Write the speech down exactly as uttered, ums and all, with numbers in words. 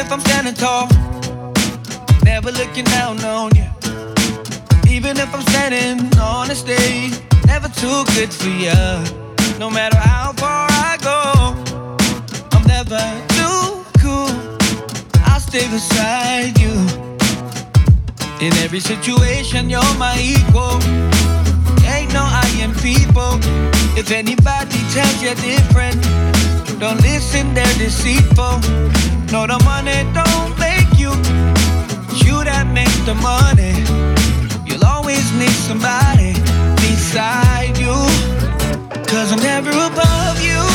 if I'm standing tall, never looking down on you. Even if I'm standing on a stage, never too good for ya. No matter how far I go, I'm never too cool. I'll stay beside you. In every situation, you're my equal. Ain't no I am people. If anybody tells you different, don't listen, they're deceitful. No, the money don't make you. It's you that makes the money. You'll always need somebody beside you. Cause I'm never above you.